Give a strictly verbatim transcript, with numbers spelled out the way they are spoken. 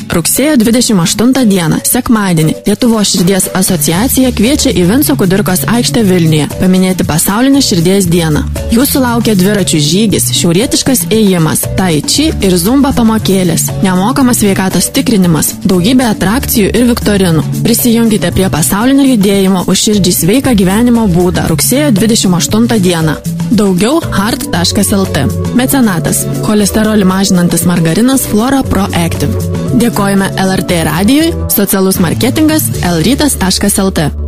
Rugsėjo dvidešimt aštuntą dieną, sekmadienį, Lietuvos širdies asociacija kviečia į Vinco Kudirkos aikštę Vilniuje paminėti pasaulinę širdies dieną. Jūsų laukia dviračių žygis, šiaurietiškas ėjimas, tai chi ir zumba pamokėlės, nemokamas sveikatos tikrinimas, daugybė atrakcijų ir viktorinų. Prisijunkite prie pasaulinio judėjimo už širdžiai sveiką gyvenimo būdą rugsėjo dvidešimt aštuntą dieną. Daugiau heart taškas el tė. Mecenatas. Cholesterolį mažinantis margarinas Flora Pro Active. Dėkojame el er tė radijui, socialus marketingas elrytas taškas el tė.